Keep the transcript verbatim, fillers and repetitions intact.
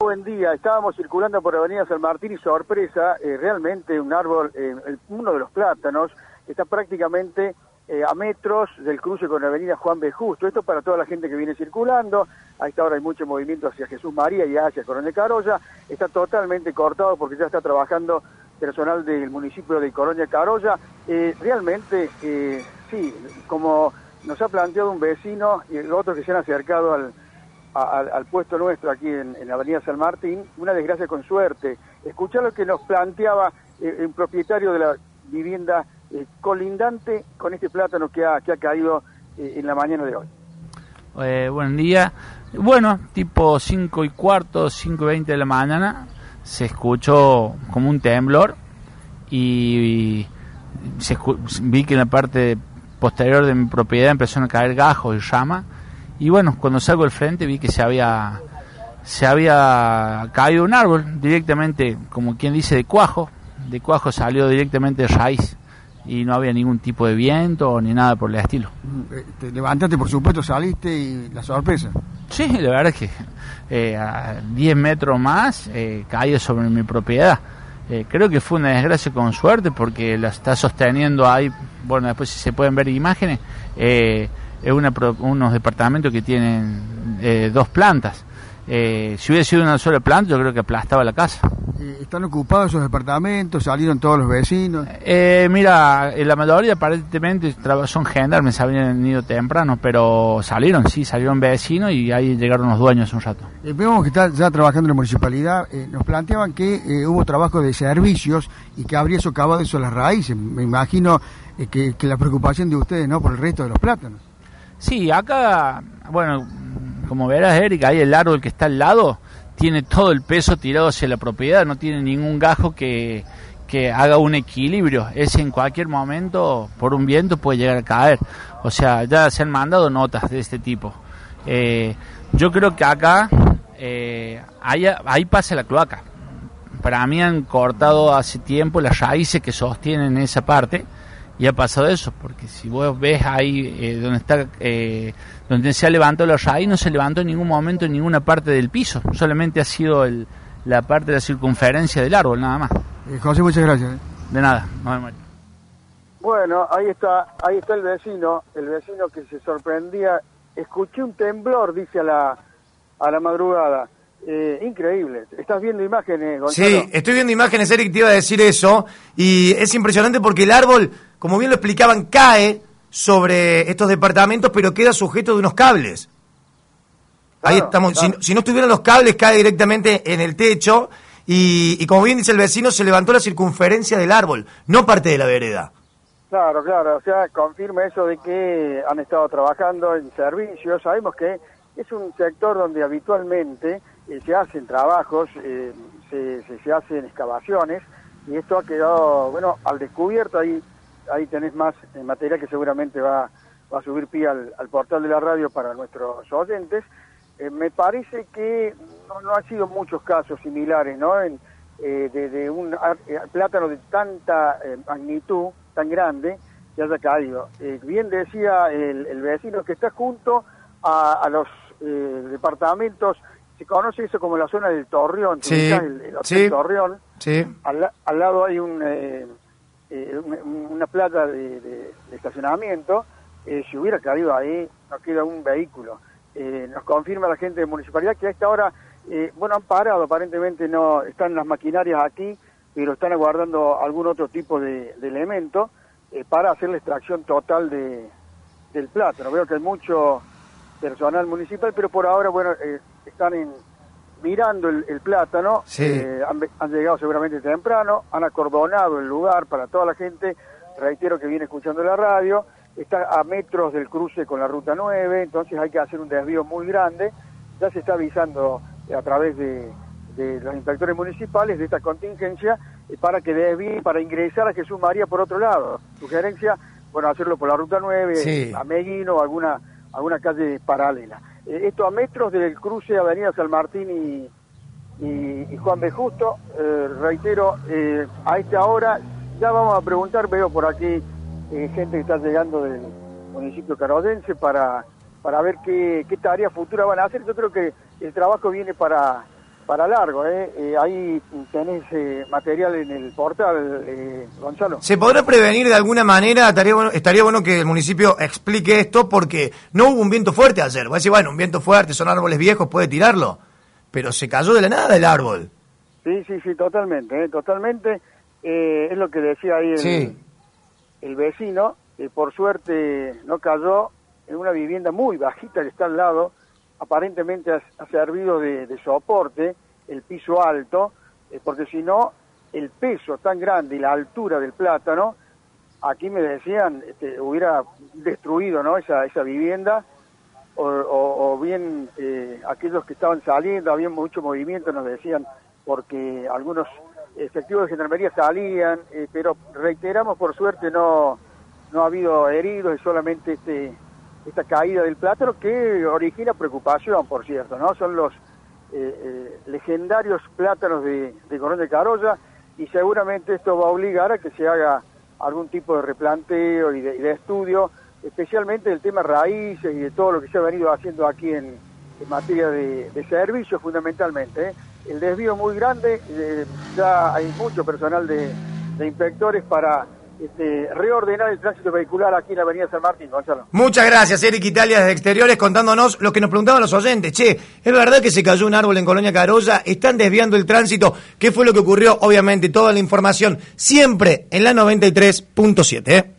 buen día. Estábamos circulando por Avenida San Martín y sorpresa, eh, realmente un árbol, eh, el, uno de los plátanos, está prácticamente eh, a metros del cruce con la Avenida Juan B. Justo. Esto para toda la gente que viene circulando. A esta hora hay mucho movimiento hacia Jesús María y hacia Coronel Carolla. Está totalmente cortado porque ya está trabajando personal del municipio de Coronel Carolla. Eh, realmente, eh, sí, como nos ha planteado un vecino y el otro que se han acercado al, al, al puesto nuestro aquí en, en la Avenida San Martín, una desgracia con suerte. Escuchá lo que nos planteaba eh, un propietario de la vivienda eh, colindante con este plátano que ha, que ha caído eh, en la mañana de hoy. Eh, buen día. Bueno, tipo cinco y cuarto, cinco y veinte de la mañana, se escuchó como un temblor y se escu- vi que en la parte posterior de mi propiedad empezaron a caer gajos y ramas, y bueno, cuando salgo al frente vi que se había se había caído un árbol directamente, como quien dice, de cuajo, de cuajo salió directamente de raíz y no había ningún tipo de viento ni nada por el estilo. Te levantaste, por supuesto, saliste y la sorpresa. Sí, la verdad es que eh, a diez metros más eh, caía sobre mi propiedad. Eh, creo que fue una desgracia con suerte porque la está sosteniendo ahí, bueno, después si se pueden ver imágenes, eh, es una, unos departamentos que tienen eh, dos plantas. Eh, si hubiera sido una sola planta, yo creo que aplastaba la casa. ¿Están ocupados esos departamentos? ¿Salieron todos los vecinos? Eh, mira, la mayoría aparentemente son gendarmes, habían ido temprano, pero salieron, sí, salieron vecinos y ahí llegaron los dueños un rato. Eh, vemos que está ya trabajando en la municipalidad. Eh, nos planteaban que eh, hubo trabajo de servicios y que habría socavado eso las raíces. Me imagino eh, que, que la preocupación de ustedes, ¿no?, por el resto de los plátanos. Sí, acá, bueno, como verás, Eric, ahí el árbol que está al lado tiene todo el peso tirado hacia la propiedad, no tiene ningún gajo que, que haga un equilibrio. Ese en cualquier momento, por un viento, puede llegar a caer. O sea, ya se han mandado notas de este tipo. Eh, yo creo que acá, eh, ahí, ahí pasa la cloaca. Para mí han cortado hace tiempo las raíces que sostienen esa parte, y ha pasado eso, porque si vos ves ahí eh, donde está, eh, donde se ha levantado la raíz, no se levantó en ningún momento en ninguna parte del piso, solamente ha sido el, la parte de la circunferencia del árbol, nada más. Eh, José, muchas gracias. ¿eh? De nada, no me muero. Bueno, ahí está, ahí está el vecino, el vecino que se sorprendía. Escuché un temblor, dice a la, a la madrugada. Eh, increíble. ¿Estás viendo imágenes, Gonzalo? Sí, estoy viendo imágenes, Eric, te iba a decir eso, y es impresionante porque el árbol, como bien lo explicaban, cae sobre estos departamentos, pero queda sujeto de unos cables. Claro, ahí estamos. Claro. Si, si no estuvieran los cables, cae directamente en el techo, y, y como bien dice el vecino, se levantó la circunferencia del árbol, no parte de la vereda. Claro, claro, o sea, confirma eso de que han estado trabajando en servicios. Sabemos que es un sector donde habitualmente eh, se hacen trabajos, eh, se, se, se hacen excavaciones, y esto ha quedado, bueno, al descubierto. Ahí ahí tenés más eh, material que seguramente va, va a subir pie al, al portal de la radio para nuestros oyentes. Eh, me parece que no, no han sido muchos casos similares, ¿no?, en, eh, de, de un eh, plátano de tanta eh, magnitud, tan grande, que haya caído. Eh, bien decía el, el vecino que está junto a, a los eh, departamentos, se conoce eso como la zona del Torreón, sí, el, el Hotel sí, Torreón, sí. Al, al lado hay un, eh, eh, una, una plata de, de, de estacionamiento. Eh, si hubiera caído ahí, no queda un vehículo. Eh, nos confirma la gente de municipalidad que a esta hora, eh, bueno, han parado, aparentemente no están las maquinarias aquí, pero están aguardando algún otro tipo de, de elemento eh, para hacer la extracción total de, del plátano. Veo que hay mucho personal municipal, pero por ahora, bueno, eh, están en, mirando el, el plátano. Sí. eh, han, han llegado seguramente temprano, han acordonado el lugar para toda la gente, reitero, que viene escuchando la radio. Está a metros del cruce con la ruta nueve, entonces hay que hacer un desvío muy grande. Ya se está avisando a través de, de los inspectores municipales de esta contingencia eh, para que desvíe, para ingresar a Jesús María por otro lado. Sugerencia, bueno, hacerlo por la ruta nueve, sí, a Meguino o alguna, alguna calle paralela. Eh, esto a metros del cruce Avenida San Martín y, y, y Juan B. Justo. Eh, reitero, eh, a esta hora ya vamos a preguntar, veo por aquí Eh, gente que está llegando del municipio carollense para para ver qué, qué tarea futura van a hacer. Yo creo que el trabajo viene para para largo, ¿eh? eh ahí tenés eh, material en el portal, eh, Gonzalo. ¿Se podrá prevenir de alguna manera? Estaría bueno, estaría bueno que el municipio explique esto, porque no hubo un viento fuerte ayer. Voy a decir, bueno, un viento fuerte, son árboles viejos, puede tirarlo. Pero se cayó de la nada el árbol. Sí, sí, sí, totalmente, ¿eh? totalmente. Eh, es lo que decía ahí el, sí. el vecino. Eh, por suerte no cayó en una vivienda muy bajita que está al lado. Aparentemente ha, ha servido de, de soporte el piso alto, eh, porque si no, el peso tan grande y la altura del plátano, aquí me decían, este, hubiera destruido, ¿no?, esa, esa vivienda, o, o, o bien eh, aquellos que estaban saliendo, había mucho movimiento, nos decían, porque algunos efectivos de gendarmería salían, eh, pero reiteramos, por suerte no, no ha habido heridos, es solamente este... esta caída del plátano que origina preocupación, por cierto, ¿no? Son los eh, eh, legendarios plátanos de, de Coronel Carolla, y seguramente esto va a obligar a que se haga algún tipo de replanteo y de, y de estudio, especialmente del tema raíces y de todo lo que se ha venido haciendo aquí en, en materia de, de servicios fundamentalmente, ¿eh? El desvío muy grande, eh, ya hay mucho personal de, de inspectores para Este, reordenar el tránsito vehicular aquí en la avenida San Martín, Gonzalo. Muchas gracias, Eric Italia, desde Exteriores, contándonos lo que nos preguntaban los oyentes. Che, ¿es verdad que se cayó un árbol en Colonia Carolla? ¿Están desviando el tránsito? ¿Qué fue lo que ocurrió? Obviamente, toda la información siempre en la noventa y tres punto siete, ¿eh?